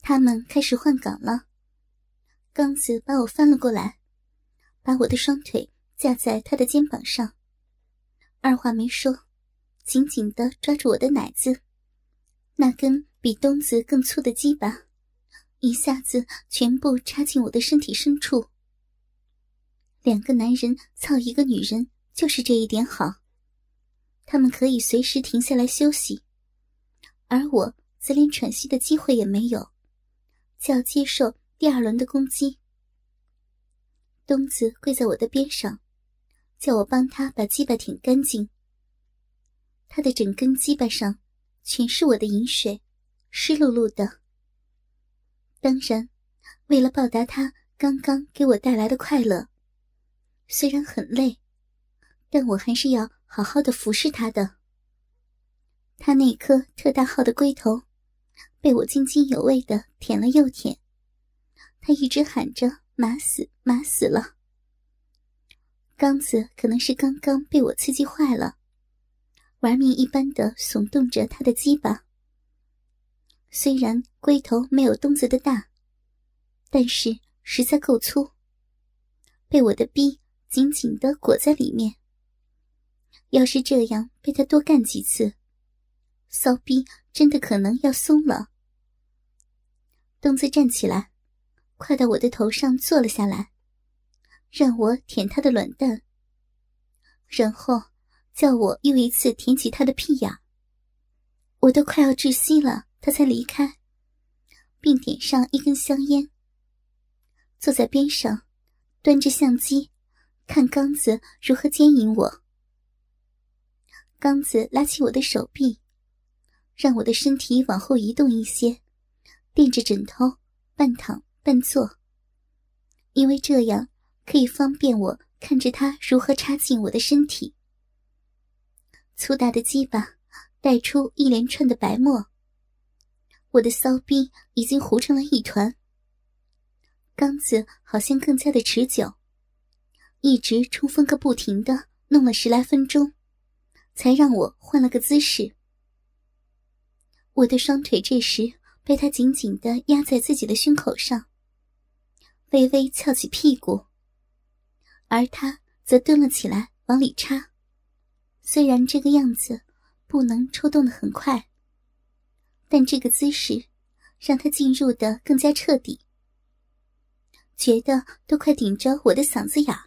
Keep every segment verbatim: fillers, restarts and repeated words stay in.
他们开始换岗了。刚子把我翻了过来，把我的双腿架在他的肩膀上，二话没说，紧紧地抓住我的奶子，那根比冬子更粗的鸡巴一下子全部插进我的身体深处。两个男人操一个女人就是这一点好，他们可以随时停下来休息，而我则连喘息的机会也没有，就要接受第二轮的攻击。冬子跪在我的边上，叫我帮他把鸡巴舔干净。他的整根鸡巴上全是我的饮水，湿漉漉的。当然，为了报答他刚刚给我带来的快乐，虽然很累，但我还是要好好的服侍他的。他那颗特大号的龟头被我津津有味的舔了又舔，他一直喊着麻死麻死了。刚子可能是刚刚被我刺激坏了，玩命一般的耸动着他的鸡巴。虽然龟头没有冬子的大，但是实在够粗，被我的逼紧紧地裹在里面。要是这样被他多干几次，骚逼真的可能要松了。冬子站起来，快到我的头上坐了下来，让我舔他的卵蛋，然后叫我又一次舔起他的屁眼。我都快要窒息了，他才离开，并点上一根香烟，坐在边上端着相机看刚子如何奸淫我。刚子拉起我的手臂，让我的身体往后移动一些，垫着枕头半躺半坐，因为这样可以方便我看着他如何插进我的身体。粗大的鸡巴带出一连串的白沫，我的骚逼已经糊成了一团。刚子好像更加的持久，一直冲锋个不停的弄了十来分钟，才让我换了个姿势。我的双腿这时被他紧紧地压在自己的胸口上，微微翘起屁股，而他则蹲了起来往里插。虽然这个样子不能抽动得很快，但这个姿势让他进入得更加彻底，觉得都快顶着我的嗓子眼。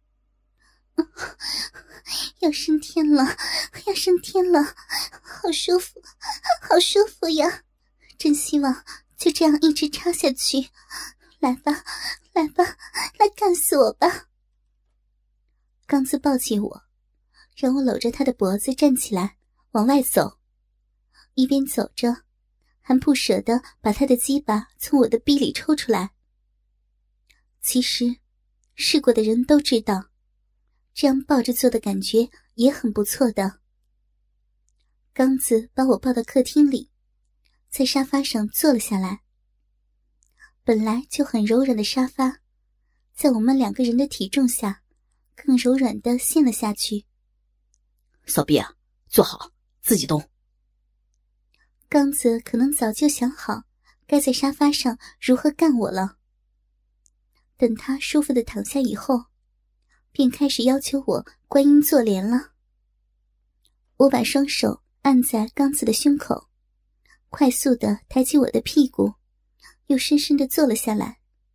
要升天了，要升天了，好舒服，好舒服呀！真希望就这样一直插下去。来吧，来吧，来干死我吧！刚子抱起我，让我搂着他的脖子站起来，往外走。一边走着，还不舍得把他的鸡巴从我的逼里抽出来。其实，试过的人都知道，这样抱着做的感觉也很不错的。刚子把我抱到客厅里，在沙发上坐了下来。本来就很柔软的沙发，在我们两个人的体重下，更柔软地陷了下去。 骚逼啊，坐好，自己动。 刚子可能早就想好该在沙发上如何干我了。等他舒服地躺下以后，便开始要求我观音坐莲了。我把双手按在刚子的胸口，快速地抬起我的屁股，又深深地坐了下来。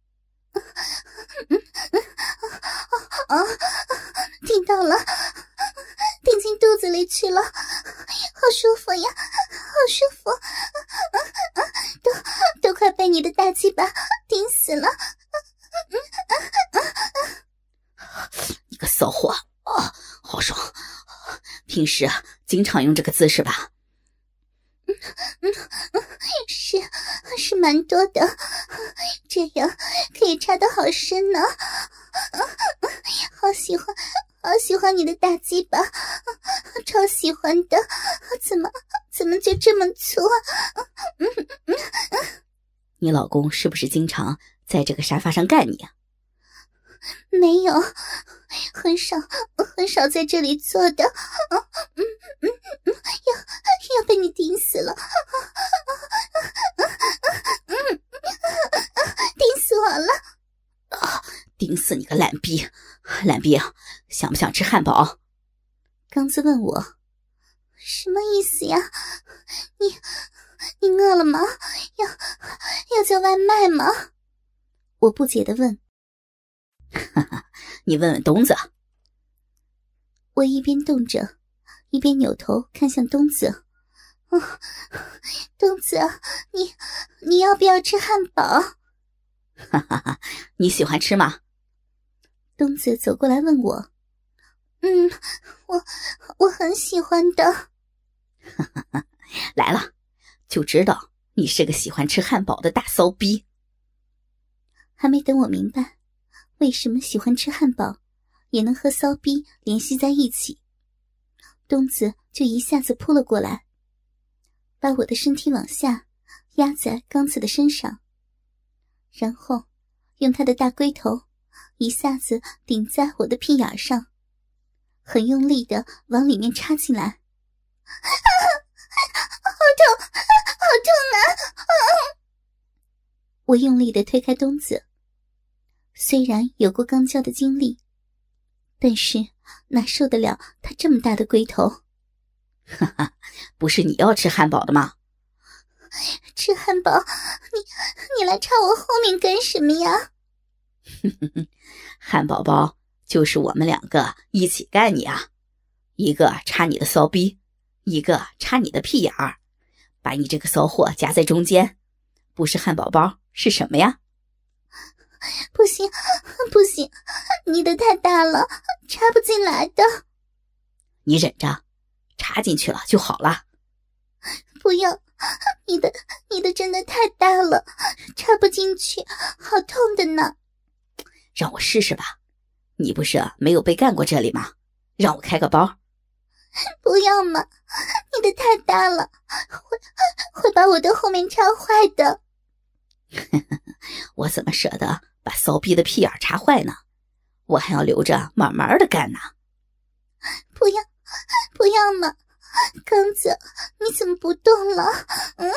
啊，听到了，顶进肚子里去了，好舒服呀，好舒服，啊啊、都都快被你的大鸡巴顶死了。 你个骚货啊，好爽！平时啊，经常用这个姿势吧？ 嗯嗯，是是蛮多的，这样可以插得好深呢。好喜欢，好喜欢你的大鸡巴，超喜欢的。怎么怎么就这么粗啊？嗯嗯， 你老公是不是经常在这个沙发上干你啊？ 没有，很少很少在这里做的。嗯嗯嗯，要要被你顶死了。嗯顶死你个懒逼！懒逼，想不想吃汉堡？ 刚子问我，什么意思呀？你你饿了吗？要要叫外卖吗？我不解地问。 哈哈，你问问东子。 我一边动着，一边扭头看向东子。哦，东子，你你要不要吃汉堡？ 哈哈哈，你喜欢吃吗？ 东子走过来问我。嗯，我我很喜欢的。 哈哈哈，来了，就知道你是个喜欢吃汉堡的大骚逼。 还没等我明白为什么喜欢吃汉堡也能和骚逼联系在一起，东子就一下子扑了过来，把我的身体往下压在刚子的身上，然后用他的大龟头一下子顶在我的屁眼上，很用力地往里面插进来。啊，好痛，好痛啊！啊，我用力地推开东子，虽然有过肛交的经历，但是哪受得了他这么大的龟头。 哈哈，不是你要吃汉堡的吗？ 吃汉堡？你你来插我后面干什么呀？ 汉堡包就是我们两个一起干你啊，一个插你的骚逼，一个插你的屁眼儿，把你这个骚货夹在中间，不是汉堡包是什么呀？ 不行不行，你的太大了，插不进来的。 你忍着，插进去了就好了。 不要，你的你的真的太大了，插不进去，好痛的呢。 让我试试吧，你不是没有被干过这里吗？让我开个包。 不要嘛，你的太大了，会会把我的后面插坏的。 我怎么舍得把骚逼的屁眼插坏呢？我还要留着慢慢的干呢。 不要不要嘛，刚子，你怎么不动了？嗯，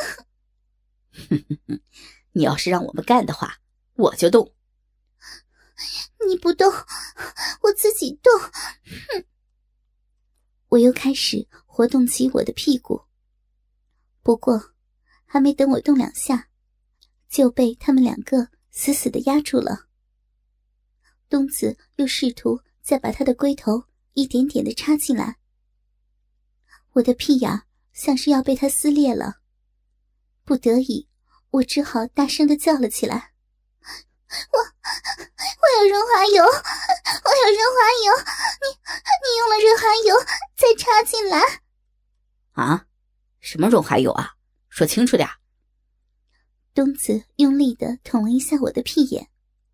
你要是让我们干的话，我就动。 你不动，我自己动。哼！我又开始活动起我的屁股，不过还没等我动两下，就被他们两个死死地压住了。东子又试图再把他的龟头一点点地插进来，我的屁眼像是要被他撕裂了，不得已，我只好大声地叫了起来。我我有润滑油，我有润滑油，你你用了润滑油再插进来。 啊？什么润滑油啊？说清楚点。 东子用力地捅了一下我的屁眼。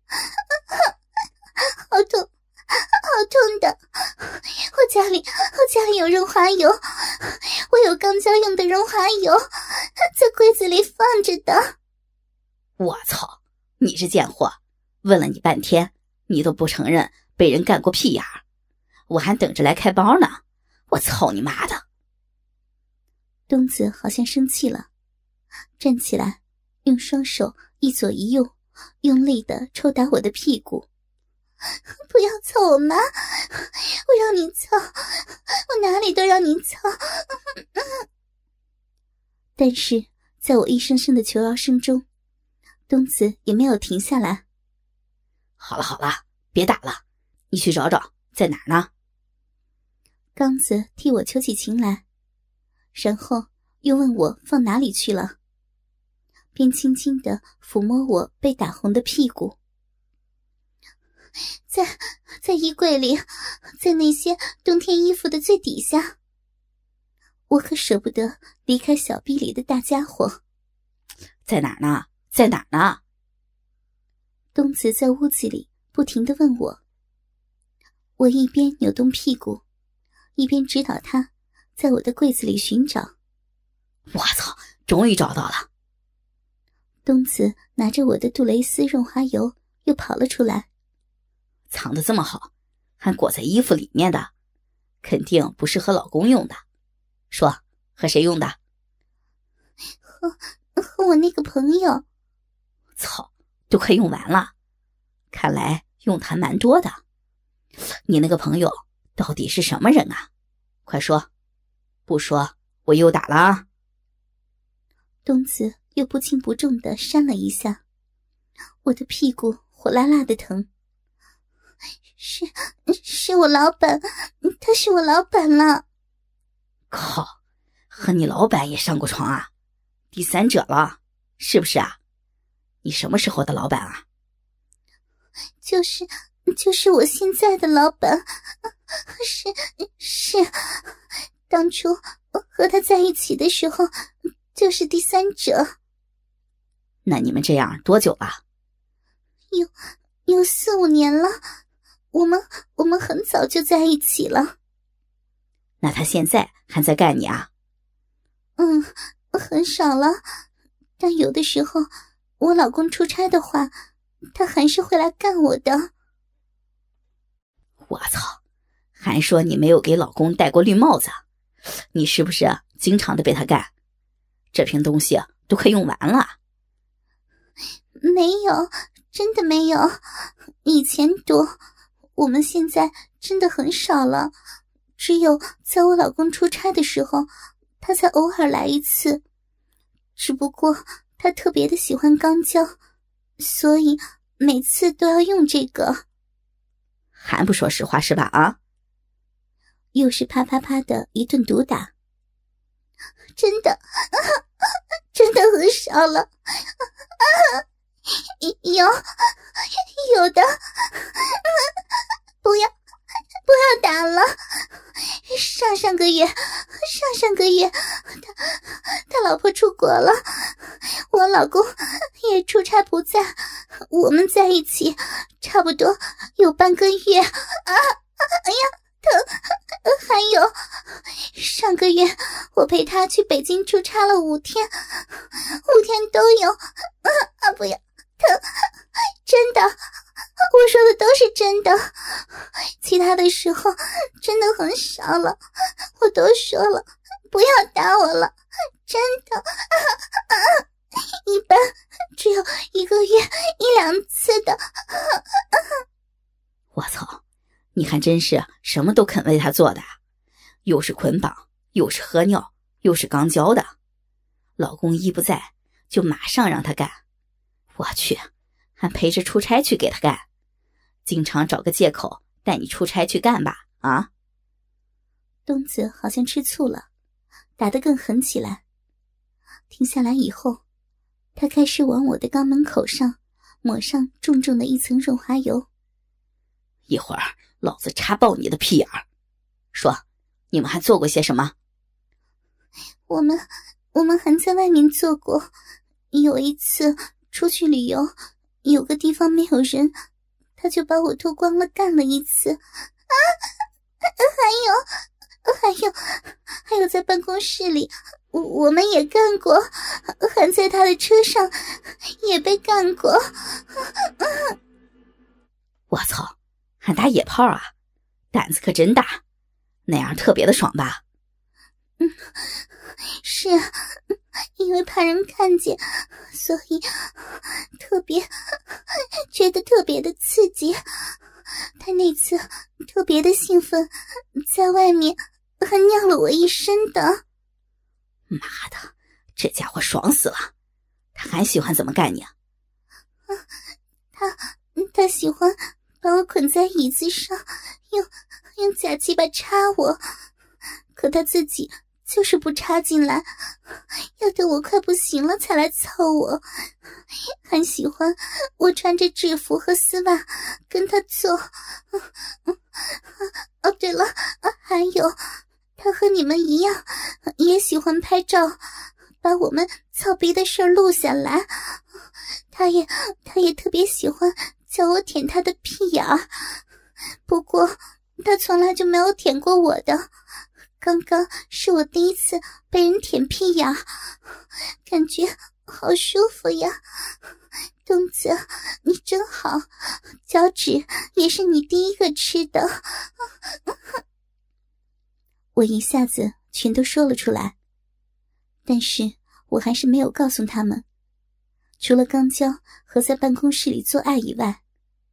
好痛，好痛的！我家里我家里有润滑油，我有肛交用的润滑油，在柜子里放着的。 我操！你这贱货，问了你半天，你都不承认被人干过屁眼儿，我还等着来开包呢！我操你妈的！ 东子好像生气了，站起来，用双手一左一右，用力地抽打我的屁股。不要操我妈！我让你操，我哪里都让你操！但是在我一声声的求饶声中，东子也没有停下来。 好了好了，别打了，你去找找在哪儿呢？ 刚子替我求起情来，然后又问我放哪里去了，便轻轻地抚摸我被打红的屁股。在在衣柜里，在那些冬天衣服的最底下。我可舍不得离开小臂里的大家伙。 在哪儿呢？在哪儿呢？ 东子在屋子里不停地问我。我一边扭动屁股，一边指导他在我的柜子里寻找。 我操，终于找到了！ 东子拿着我的杜蕾斯润滑油又跑了出来。 藏得这么好，还裹在衣服里面的，肯定不是和老公用的。说，和谁用的？ 和和我那个朋友。 操，都快用完了，看来用谈蛮多的。你那个朋友到底是什么人啊？快说，不说我又打了啊！ 东子又不轻不重地扇了一下，我的屁股火辣辣的疼。是是我老板，他是我老板了。 靠，和你老板也上过床啊？第三者了，是不是啊？你什么时候的老板啊？ 就是就是我现在的老板，是是，当初和他在一起的时候就是第三者。 那你们这样多久了？ 有有四五年了，我们我们很早就在一起了。 那他现在还在干你啊？ 嗯，很少了，但有的时候我老公出差的话，他还是会来干我的。 我操，还说你没有给老公戴过绿帽子，你是不是经常的被他干？这瓶东西都快用完了。 没有，真的没有，以前多，我们现在真的很少了，只有在我老公出差的时候，他才偶尔来一次。只不过他特别的喜欢钢胶，所以每次都要用这个。 还不说实话是吧？啊！ 又是啪啪啪的一顿毒打。真的，真的很少了。有有的，不要不要打了。上上个月上上个月他他老婆出国了，我老公也出差不在，我们在一起差不多有半个月啊！哎呀，疼！还有上个月我陪他去北京出差了五天，五天都有啊啊！不要疼！真的，我说的都是真的，其他的时候真的很少了，我都说了不要打我了，真的，啊啊、一般只有一个月一两次的。 我操，你还真是什么都肯为他做的，又是捆绑，又是喝尿，又是钢胶的，老公一不在就马上让他干。我去，还陪着出差去给他干，经常找个借口带你出差去干吧，啊！ 东子好像吃醋了，打得更狠起来。停下来以后，他开始往我的肛门口上抹上重重的一层润滑油。 一会儿老子插爆你的屁眼儿！说，你们还做过些什么？ 我们我们还在外面做过，有一次出去旅游，有个地方没有人，他就把我脱光了干了一次。啊，还有还有还有在办公室里我我们也干过，还在他的车上也被干过。 我操，还打野炮啊，胆子可真大，那样特别的爽吧？ 嗯，是啊，因为怕人看见，所以特别觉得特别的刺激。他那次特别的兴奋，在外面还尿了我一身的。 妈的，这家伙爽死了！他还喜欢怎么干你啊？ 他他喜欢把我捆在椅子上，用用假鸡巴插我，可他自己就是不插进来，要等我快不行了才来凑我。还喜欢我穿着制服和丝袜跟他做。哦，对了，还有他和你们一样也喜欢拍照，把我们操逼的事儿录下来。他也他也特别喜欢叫我舔他的屁眼儿，不过他从来就没有舔过我的。刚刚是我第一次被人舔屁眼，感觉好舒服呀。东子，你真好，脚趾也是你第一个吃的。我一下子全都说了出来，但是我还是没有告诉他们，除了钢胶和在办公室里做爱以外，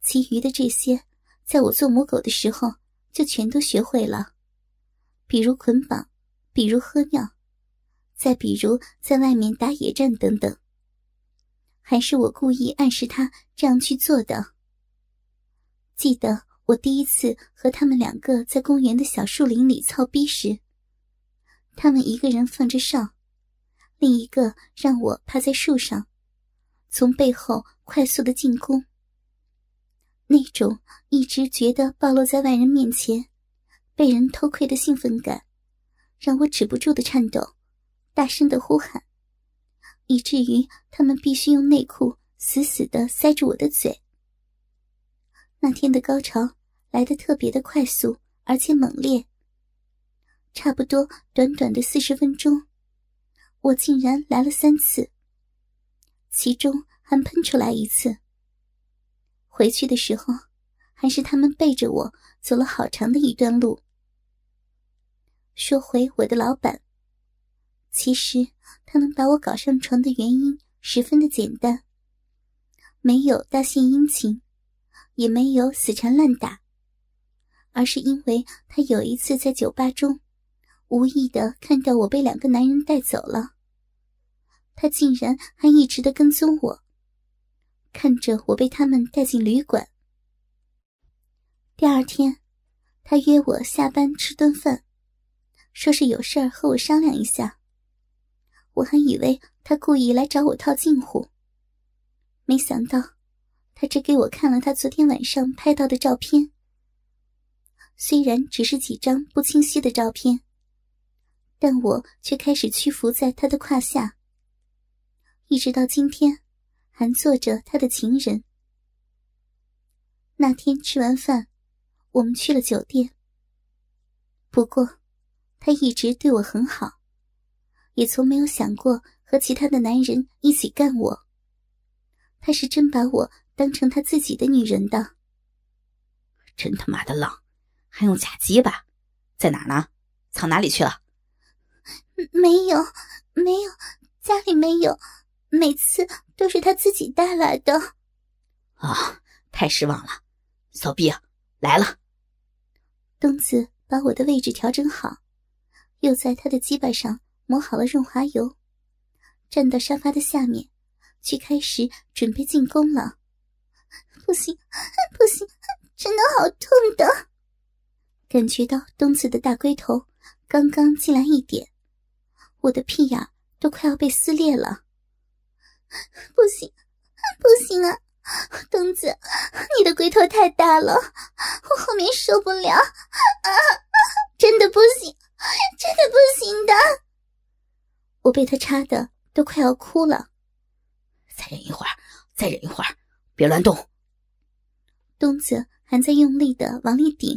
其余的这些，在我做母狗的时候就全都学会了，比如捆绑，比如喝尿，再比如在外面打野战等等。还是我故意暗示他这样去做的。记得我第一次和他们两个在公园的小树林里操逼时，他们一个人放着哨，另一个让我趴在树上，从背后快速的进攻。那种一直觉得暴露在外人面前被人偷窥的兴奋感，让我止不住的颤抖，大声的呼喊，以至于他们必须用内裤死死地塞住我的嘴。那天的高潮来得特别的快速而且猛烈，差不多短短的四十分钟，我竟然来了三次，其中还喷出来一次。回去的时候还是他们背着我走了好长的一段路。说回我的老板，其实他能把我搞上床的原因十分的简单，没有大献殷勤，也没有死缠烂打，而是因为他有一次在酒吧中无意地看到我被两个男人带走了，他竟然还一直地跟踪我，看着我被他们带进旅馆。第二天，他约我下班吃顿饭，说是有事儿和我商量一下。我还以为他故意来找我套近乎，没想到他只给我看了他昨天晚上拍到的照片。虽然只是几张不清晰的照片，但我却开始屈服在他的胯下，一直到今天还做着他的情人。那天吃完饭，我们去了酒店。不过他一直对我很好，也从没有想过和其他的男人一起干我。他是真把我当成他自己的女人的。 真他妈的浪，还用假鸡巴？在哪儿呢？藏哪里去了？ 没有，没有，家里没有，每次都是他自己带来的。 啊、哦，太失望了。骚逼，来了。 东子把我的位置调整好，又在他的鸡巴上抹好了润滑油，站到沙发的下面，去开始准备进攻了。不行，不行，真的好痛的。感觉到东子的大龟头刚刚进来一点，我的屁眼都快要被撕裂了。不行，不行啊，东子，你的龟头太大了，我后面受不了啊！真的不行，真的不行的。我被他插的都快要哭了。 再忍一会儿，再忍一会儿，别乱动。 东子还在用力的往里顶。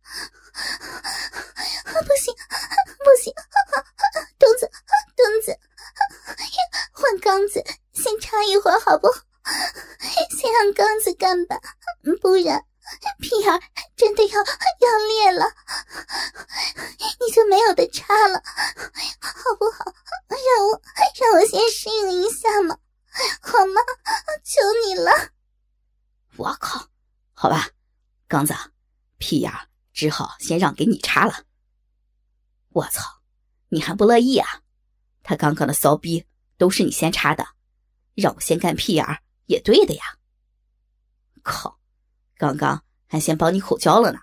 不行，不行，东子，东子，换缸子，先插一会儿好不好？先让缸子干吧，不然屁眼真的要要裂了，你就没有的插了，好不好？让我让我先适应一下嘛，好吗？求你了。 我靠，好吧，刚子，屁眼只好先让给你插了。我操，你还不乐意啊？他刚刚的骚逼都是你先插的，让我先干屁眼也对的呀。靠，刚刚还先帮你口交了呢。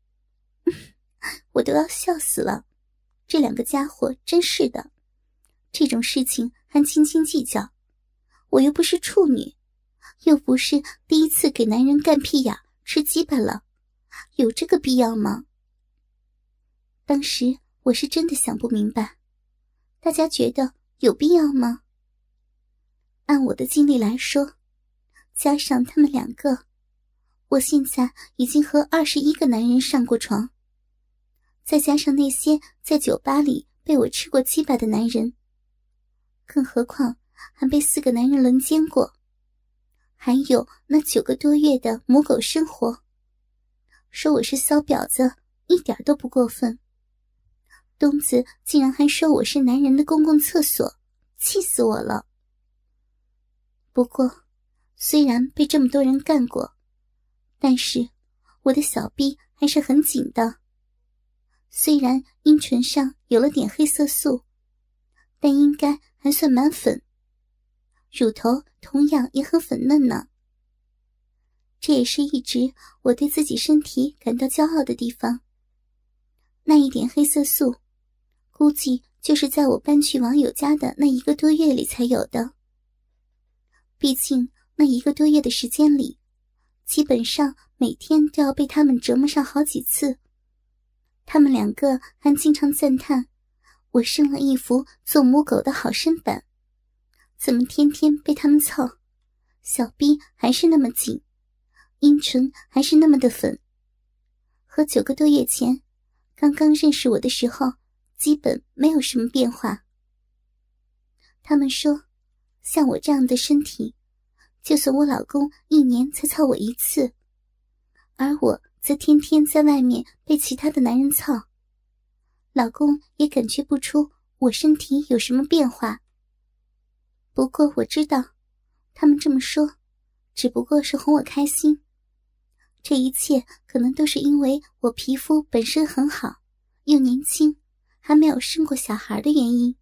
我都要笑死了，这两个家伙真是的，这种事情还斤斤计较。我又不是处女，又不是第一次给男人干屁眼吃鸡巴了，有这个必要吗？当时我是真的想不明白，大家觉得有必要吗？按我的经历来说，加上他们两个，我现在已经和二十一个男人上过床，再加上那些在酒吧里被我吃过鸡巴的男人，更何况还被四个男人轮奸过，还有那九个多月的母狗生活，说我是骚婊子一点都不过分。东子竟然还说我是男人的公共厕所，气死我了。不过虽然被这么多人干过， 但是我的小臂还是很紧的，虽然阴唇上有了点黑色素，但应该还算蛮粉，乳头同样也很粉嫩呢。这也是一直我对自己身体感到骄傲的地方。那一点黑色素，估计就是在我搬去网友家的那一个多月里才有的。毕竟那一个多月的时间里，基本上每天都要被他们折磨上好几次。他们两个还经常赞叹我生了一副做母狗的好身板，怎么天天被他们操，小臂还是那么紧，阴唇还是那么的粉，和九个多月前刚刚认识我的时候基本没有什么变化。他们说，像我这样的身体，就算我老公一年才操我一次，而我则天天在外面被其他的男人操，老公也感觉不出我身体有什么变化。不过我知道，他们这么说只不过是哄我开心，这一切可能都是因为我皮肤本身很好，又年轻，还没有生过小孩的原因。